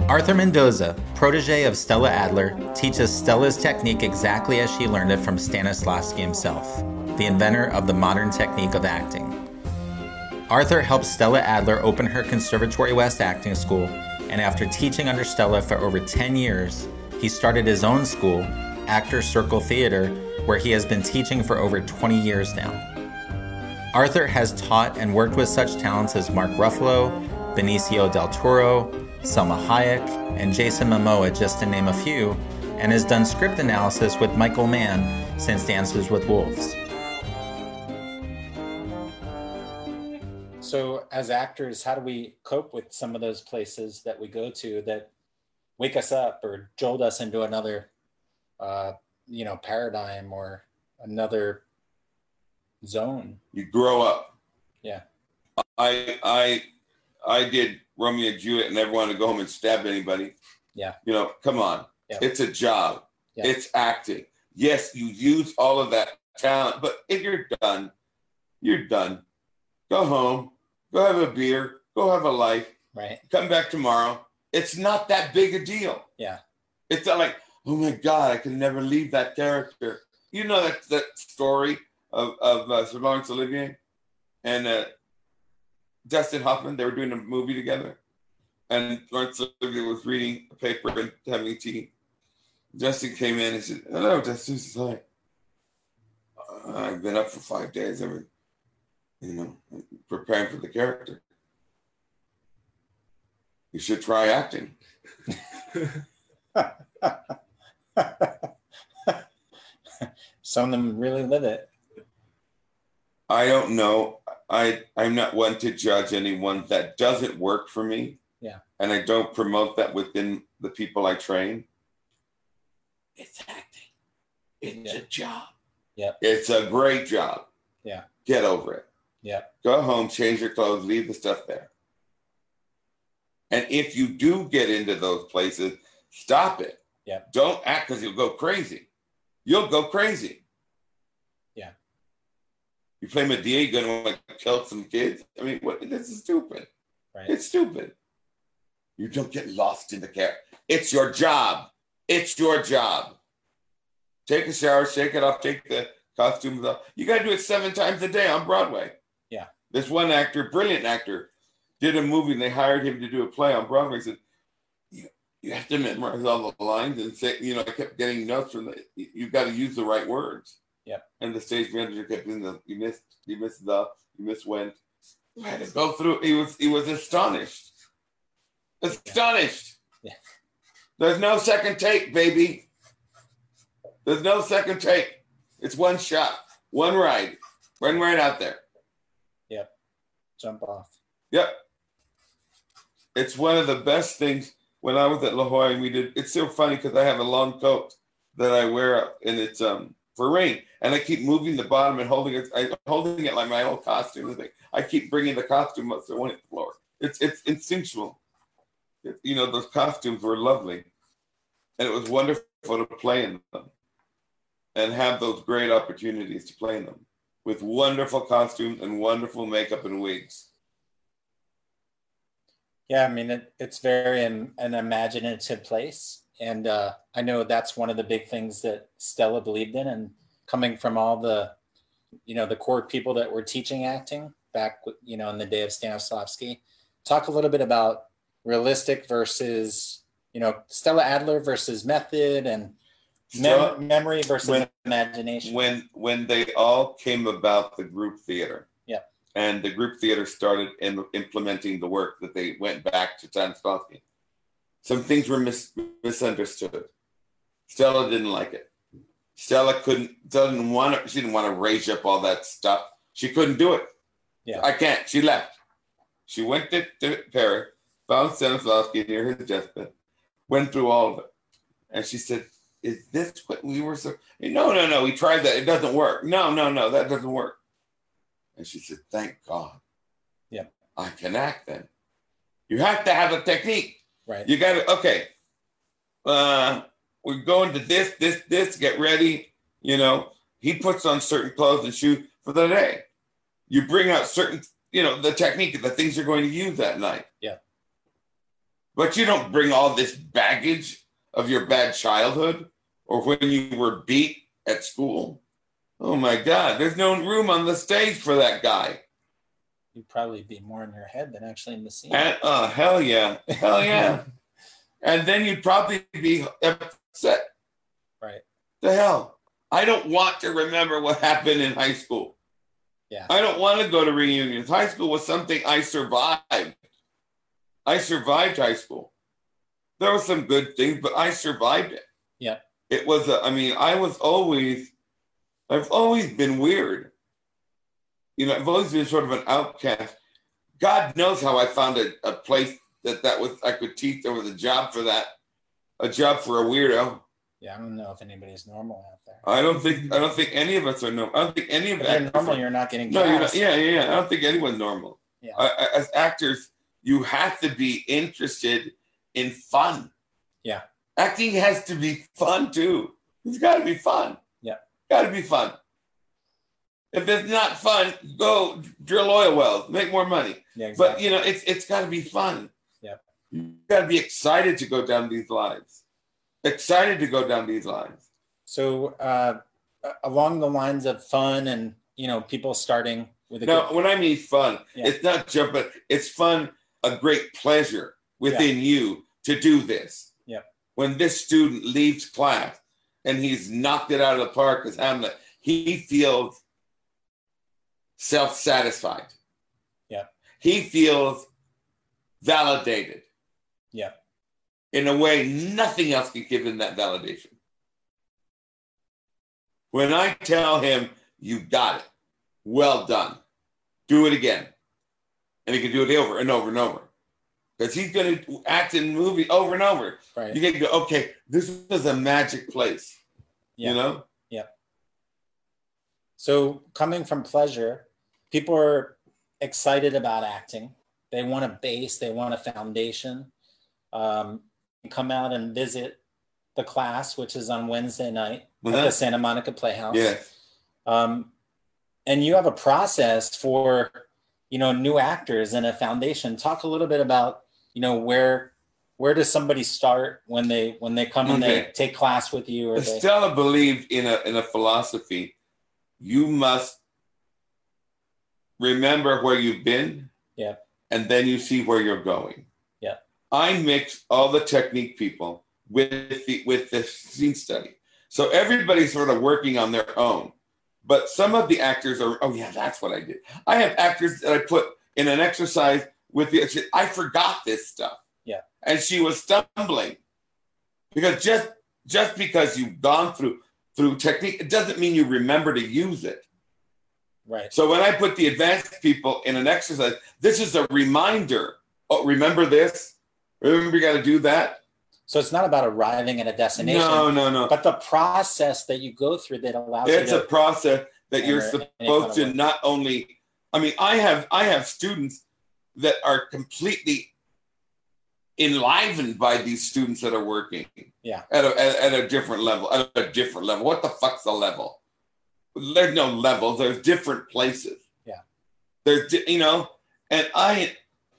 Arthur Mendoza, protege of Stella Adler, teaches Stella's technique exactly as she learned it from Stanislavski himself, the inventor of the modern technique of acting. Arthur helped Stella Adler open her Conservatory West acting school, and after teaching under Stella for over 10 years, he started his own school, Actors Circle Theater, where he has been teaching for over 20 years now. Arthur has taught and worked with such talents as Mark Ruffalo, Benicio del Toro, Selma Hayek, and Jason Momoa, just to name a few, and has done script analysis with Michael Mann since Dances with Wolves. So as actors, how do we cope with some of those places that we go to that wake us up or jolt us into another, paradigm or another zone? You grow up. Yeah. I did Romeo and Juliet and never wanted to go home and stab anybody. Yeah. Come on. Yeah. It's a job. Yeah. It's acting. Yes, you use all of that talent, but if you're done, you're done. Go home, go have a beer, go have a life. Right. Come back tomorrow. It's not that big a deal. Yeah. It's not like, oh my God, I can never leave that character. You know that story of Sir Laurence Olivier and Dustin Hoffman. They were doing a movie together, and Laurence Olivier was reading a paper and having tea. Dustin came in and said, "Hello, Dustin." He said, "Hi. I've been up for 5 days. I've been, preparing for the character. You should try acting." Some of them really live it. I don't know. I'm not one to judge anyone that doesn't work for me. Yeah. And I don't promote that within the people I train. It's acting. It's a job. Yeah. It's a great job. Yeah. Get over it. Yeah. Go home, change your clothes, leave the stuff there. And if you do get into those places, stop it. Yeah. Don't act because you'll go crazy. You'll go crazy. Yeah. You play Medea, you're going to kill some kids. I mean, this is stupid. Right. It's stupid. You don't get lost in the character. It's your job. It's your job. Take a shower, shake it off, take the costumes off. You got to do it 7 times a day on Broadway. Yeah. This one actor, brilliant actor, did a movie and they hired him to do a play on Broadway. He said, you have to memorize all the lines and say, I kept getting notes from you've got to use the right words. Yeah. And the stage manager kept in you missed went. I had to go through. He was astonished. Astonished. Yeah. There's no second take, baby. There's no second take. It's one shot, one ride. Run right out there. Yep. Jump off. Yep. It's one of the best things. When I was at La Jolla, it's so funny because I have a long coat that I wear and it's for rain. And I keep moving the bottom and holding it like my old costume. I keep bringing the costume up so it won't hit the floor. It's instinctual. Those costumes were lovely. And it was wonderful to play in them and have those great opportunities to play in them with wonderful costumes and wonderful makeup and wigs. Yeah, I mean, it's very an imaginative place. And I know that's one of the big things that Stella believed in. And coming from all the, the core people that were teaching acting back, in the day of Stanislavski, talk a little bit about realistic versus, Stella Adler versus method and memory versus imagination. When they all came about the group theater. Yeah. And the group theater started implementing the work that they went back to Stanislavski. Some things were misunderstood. Stella didn't like it. She didn't want to raise up all that stuff. She couldn't do it. Yeah. I can't. She left. She went to Paris, found Stanislavski near his deathbed, went through all of it. And she said, "Is this what we were so?" No. We tried that. It doesn't work. No. That doesn't work. And she said, "Thank God. Yeah. I can act then." You have to have a technique. Right. You got to, okay. We're going to this, get ready. He puts on certain clothes and shoes for the day. You bring out certain, the technique, the things you're going to use that night. Yeah. but you don't bring all this baggage of your bad childhood or when you were beat at school. Oh my God, there's no room on the stage for that guy. You'd probably be more in your head than actually in the scene. And, hell yeah. Hell yeah. And then you'd probably be upset. Right. The hell? I don't want to remember what happened in high school. Yeah. I don't want to go to reunions. High school was something I survived. I survived high school. There were some good things, but I survived it. Yeah. It was, I've always been weird. You know, I've always been sort of an outcast. God knows how I found a place that was, I could teach. There was a job for that, a job for a weirdo. Yeah, I don't know if anybody's normal out there. I don't think any of us are normal. I don't think any of us. If you're normal, you're not getting No, cast. you're not. Yeah. I don't think anyone's normal. Yeah. As actors, you have to be interested in fun. Yeah. Acting has to be fun too. It's got to be fun. Yeah. Got to be fun. If it's not fun, go drill oil wells, make more money. Yeah, exactly. But you know, it's got to be fun. Yeah. You got to be excited to go down these lines. Excited to go down these lines. So along the lines of fun and, you know, people starting with a Now, when I mean fun, Yeah. it's not jumping. It's fun, a great pleasure within you to do this. Yeah. When this student leaves class and he's knocked it out of the park as Hamlet, he feels self-satisfied. Yeah. He feels validated. Yeah. In a way, nothing else can give him that validation. When I tell him, you got it, well done, do it again. And he can do it over and over and over. Because he's going to act in movies over and over. Right. You get to go, okay, this is a magic place. Yeah. You know? Yeah. So coming from pleasure, people are excited about acting. They want a base, they want a foundation. Come out and visit the class, which is on Wednesday night at the Santa Monica Playhouse. Yes. And you have a process for, you know, new actors and a foundation. Talk a little bit about, you know, where does somebody start when they come and they take class with you? Or Stella believed in a philosophy. You must remember where you've been. Yeah. And then you see where you're going. Yeah. I mix all the technique people with the scene study. So everybody's sort of working on their own. But some of the actors are, oh yeah, that's what I did. I have actors that I put in an exercise with the, I forgot this stuff. Yeah. And she was stumbling. Because just because you've gone through technique, it doesn't mean you remember to use it. Right. So when I put the advanced people in an exercise, this is a reminder. Oh, remember this? Remember you got to do that? So it's not about arriving at a destination. No. But the process that you go through that allows It's you a process that you're supposed to not only, I mean, I have students that are completely enlivened by these students that are working. Yeah. At a different level. At a different level. What the fuck's a level? There's no levels. There's different places. Yeah. There's, you know, and I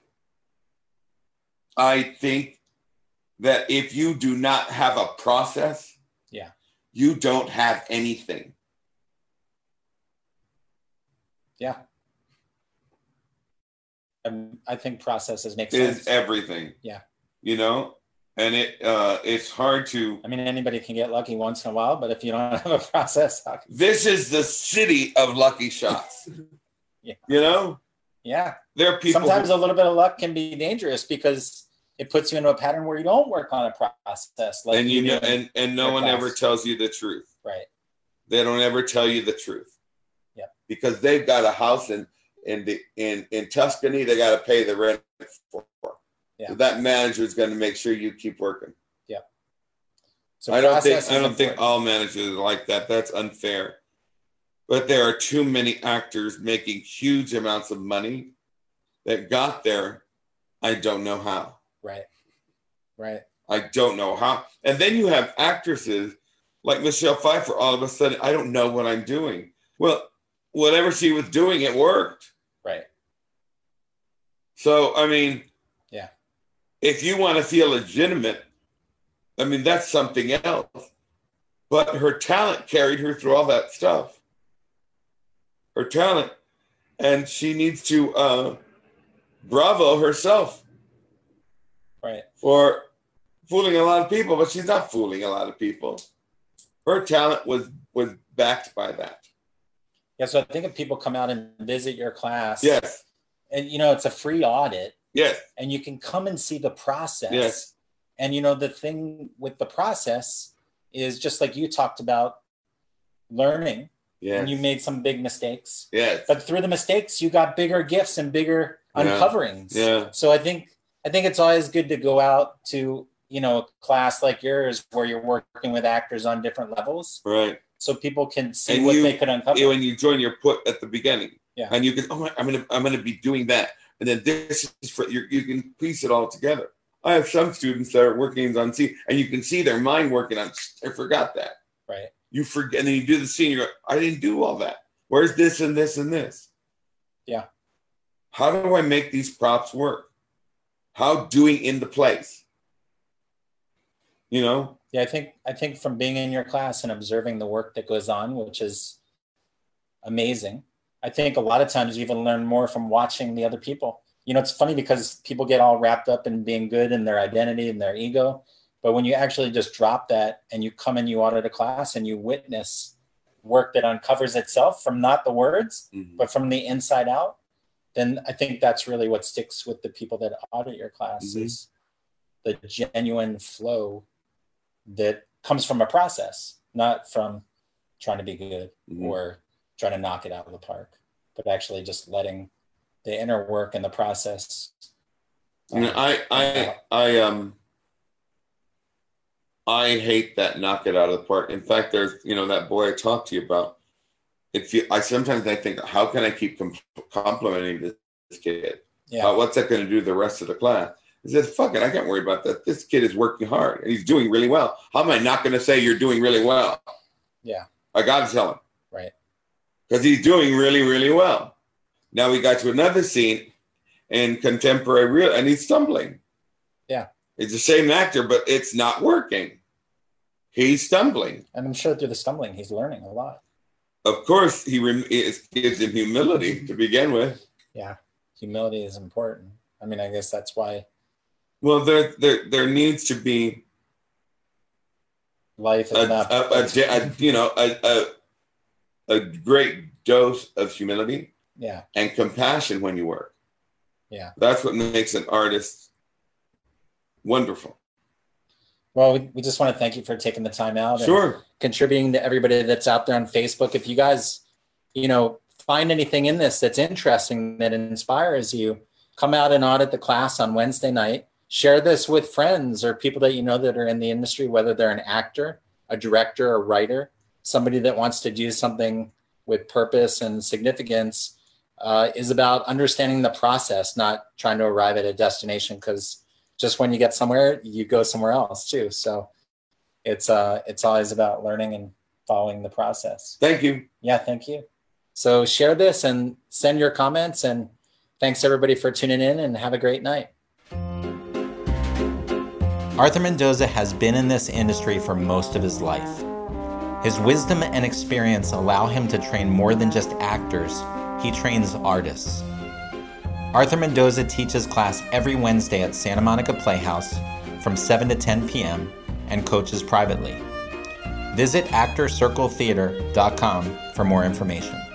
think that if you do not have a process, yeah, you don't have anything. Yeah. I think processes make sense. Is everything. Yeah. You know, and it's hard to. I mean, anybody can get lucky once in a while, but if you don't have a process, this is the city of lucky shots. Yeah. You know. Yeah. There are people. Sometimes a little bit of luck can be dangerous because it puts you into a pattern where you don't work on a process. Like and you know, and no one ever tells you the truth. Right. They don't ever tell you the truth. Yeah. Because they've got a house in Tuscany, they got to pay the rent for. Yeah. So that manager is going to make sure you keep working. Yeah. So I don't think all managers are like that. That's unfair. But there are too many actors making huge amounts of money that got there. I don't know how. Right. Right. I don't know how. And then you have actresses like Michelle Pfeiffer. All of a sudden, I don't know what I'm doing. Well, whatever she was doing, it worked. Right. So, I mean, yeah. If you want to feel legitimate, I mean, that's something else. But her talent carried her through all that stuff. Her talent. And she needs to bravo herself. Right. For fooling a lot of people, but she's not fooling a lot of people. Her talent was backed by that. Yeah, so I think if people come out and visit your class, yes, and it's a free audit, yes, and you can come and see the process, yes, and the thing with the process is just like you talked about learning, yes, and you made some big mistakes, yes, but through the mistakes you got bigger gifts and bigger uncoverings. Yeah. So I think it's always good to go out to a class like yours where you're working with actors on different levels, right? So people can see what they could uncover. When you join your put at the beginning, yeah, and you can, I'm gonna be doing that, and then this is for you can piece it all together. I have some students that are working on scene, and you can see their mind working on. I forgot that. Right. You forget, and then you do the scene. You're like, I didn't do all that. Where's this and this and this? Yeah. How do I make these props work? How doing in the place? Yeah, I think from being in your class and observing the work that goes on, which is amazing. I think a lot of times you even learn more from watching the other people. It's funny because people get all wrapped up in being good and their identity and their ego. But when you actually just drop that and you come and you audit a class and you witness work that uncovers itself from not the words, but from the inside out, then I think that's really what sticks with the people that audit your class is the genuine flow that comes from a process, not from trying to be good or trying to knock it out of the park, but actually just letting the inner work and the process. I hate that knock it out of the park. In fact, there's that boy I talked to you about. Sometimes I think, how can I keep complimenting this kid? Yeah. What's that going to do to the rest of the class? He said, fuck it, I can't worry about that. This kid is working hard and he's doing really well. How am I not going to say you're doing really well? Yeah. I got to tell him. Right. Because he's doing really, really well. Now we got to another scene in contemporary real, and he's stumbling. Yeah. It's the same actor, but it's not working. He's stumbling. And I'm sure through the stumbling, he's learning a lot. Of course, it gives him humility to begin with. Yeah. Humility is important. I mean, I guess that's why. Well, there needs to be life is a great dose of humility, and compassion when you work. Yeah, that's what makes an artist wonderful. Well, we just want to thank you for taking the time out and contributing to everybody that's out there on Facebook. If you guys, find anything in this that's interesting, that inspires you, come out and audit the class on Wednesday night. Share this with friends or people that that are in the industry, whether they're an actor, a director, a writer, somebody that wants to do something with purpose and significance. Is about understanding the process, not trying to arrive at a destination, because just when you get somewhere, you go somewhere else too. So it's always about learning and following the process. Thank you. Yeah, thank you. So share this and send your comments, and thanks everybody for tuning in, and have a great night. Arthur Mendoza has been in this industry for most of his life. His wisdom and experience allow him to train more than just actors. He trains artists. Arthur Mendoza teaches class every Wednesday at Santa Monica Playhouse from 7 to 10 p.m. and coaches privately. Visit ActorCircleTheater.com for more information.